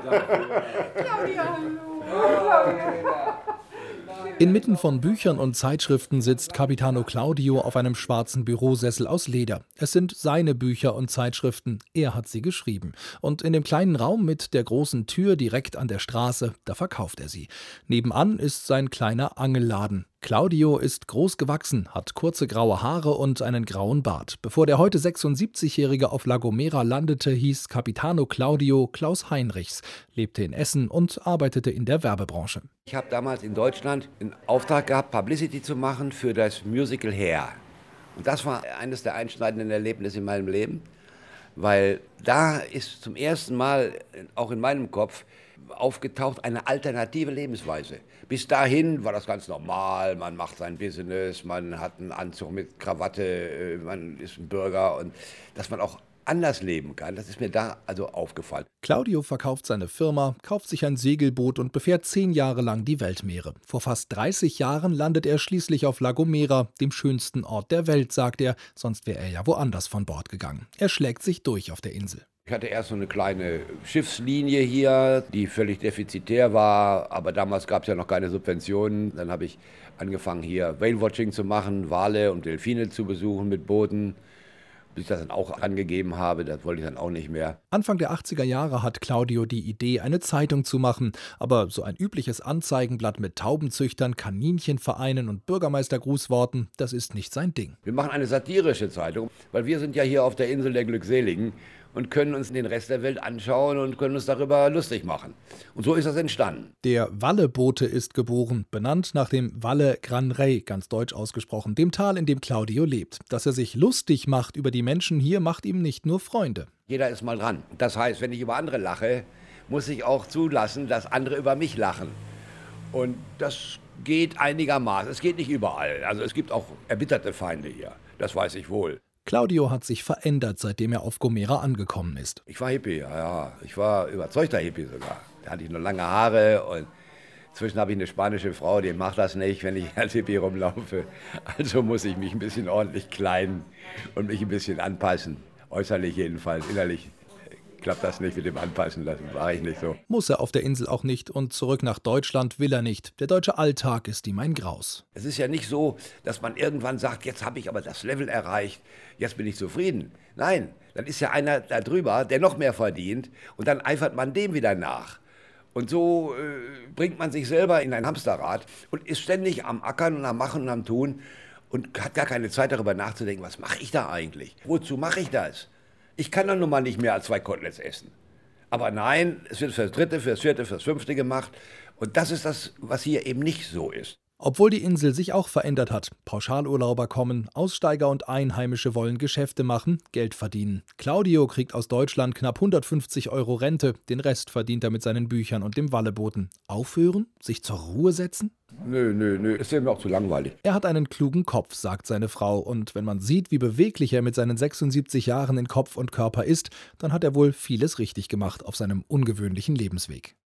Claudia, hallo. Claudia. Inmitten von Büchern und Zeitschriften sitzt Capitano Claudio auf einem schwarzen Bürosessel aus Leder. Es sind seine Bücher und Zeitschriften, er hat sie geschrieben. Und in dem kleinen Raum mit der großen Tür direkt an der Straße, da verkauft er sie. Nebenan ist sein kleiner Angelladen. Claudio ist groß gewachsen, hat kurze graue Haare und einen grauen Bart. Bevor der heute 76-Jährige auf La Gomera landete, hieß Capitano Claudio Klaus Heinrichs, lebte in Essen und arbeitete in der Werbebranche. Ich habe damals in Deutschland einen Auftrag gehabt, Publicity zu machen für das Musical Hair. Und das war eines der einschneidenden Erlebnisse in meinem Leben, weil da ist zum ersten Mal auch in meinem Kopf aufgetaucht eine alternative Lebensweise. Bis dahin war das ganz normal, man macht sein Business, man hat einen Anzug mit Krawatte, man ist ein Bürger und dass man auch anders leben kann, das ist mir da also aufgefallen. Claudio verkauft seine Firma, kauft sich ein Segelboot und befährt 10 Jahre lang die Weltmeere. Vor fast 30 Jahren landet er schließlich auf La Gomera, dem schönsten Ort der Welt, sagt er, sonst wäre er ja woanders von Bord gegangen. Er schlägt sich durch auf der Insel. Ich hatte erst so eine kleine Schiffslinie hier, die völlig defizitär war, aber damals gab es ja noch keine Subventionen. Dann habe ich angefangen hier Whale-Watching zu machen, Wale und Delfine zu besuchen mit Booten. Bis ich das dann auch angegeben habe, das wollte ich dann auch nicht mehr. Anfang der 80er Jahre hat Claudio die Idee, eine Zeitung zu machen. Aber so ein übliches Anzeigenblatt mit Taubenzüchtern, Kaninchenvereinen und Bürgermeistergrußworten, das ist nicht sein Ding. Wir machen eine satirische Zeitung, weil wir sind ja hier auf der Insel der Glückseligen und können uns den Rest der Welt anschauen und können uns darüber lustig machen. Und so ist das entstanden. Der Valle-Bote ist geboren, benannt nach dem Valle Gran Rey, ganz deutsch ausgesprochen, dem Tal, in dem Claudio lebt. Dass er sich lustig macht über die Menschen hier, macht ihm nicht nur Freunde. Jeder ist mal dran. Das heißt, wenn ich über andere lache, muss ich auch zulassen, dass andere über mich lachen. Und das geht einigermaßen. Es geht nicht überall. Also es gibt auch erbitterte Feinde hier. Das weiß ich wohl. Claudio hat sich verändert, seitdem er auf Gomera angekommen ist. Ich war Hippie, ja. Ich war überzeugter Hippie sogar. Da hatte ich nur lange Haare und inzwischen habe ich eine spanische Frau, die macht das nicht, wenn ich als Hippie rumlaufe. Also muss ich mich ein bisschen ordentlich kleiden und mich ein bisschen anpassen. Äußerlich jedenfalls, innerlich klappt das nicht mit dem Anpassen lassen, war ich nicht so. Muss er auf der Insel auch nicht und zurück nach Deutschland will er nicht. Der deutsche Alltag ist ihm ein Graus. Es ist ja nicht so, dass man irgendwann sagt, jetzt habe ich aber das Level erreicht, jetzt bin ich zufrieden. Nein, dann ist ja einer da drüber, der noch mehr verdient und dann eifert man dem wieder nach. Und so bringt man sich selber in ein Hamsterrad und ist ständig am Ackern und am Machen und am Tun und hat gar keine Zeit darüber nachzudenken, was mache ich da eigentlich? Wozu mache ich das? Ich kann dann nun mal nicht mehr als 2 Koteletts essen. Aber nein, es wird fürs 3., fürs 4., fürs 5. gemacht. Und das ist das, was hier eben nicht so ist. Obwohl die Insel sich auch verändert hat. Pauschalurlauber kommen, Aussteiger und Einheimische wollen Geschäfte machen, Geld verdienen. Claudio kriegt aus Deutschland knapp 150 € Rente, den Rest verdient er mit seinen Büchern und dem Walleboten. Aufhören? Sich zur Ruhe setzen? Nö, ist mir auch zu langweilig. Er hat einen klugen Kopf, sagt seine Frau. Und wenn man sieht, wie beweglich er mit seinen 76 Jahren in Kopf und Körper ist, dann hat er wohl vieles richtig gemacht auf seinem ungewöhnlichen Lebensweg.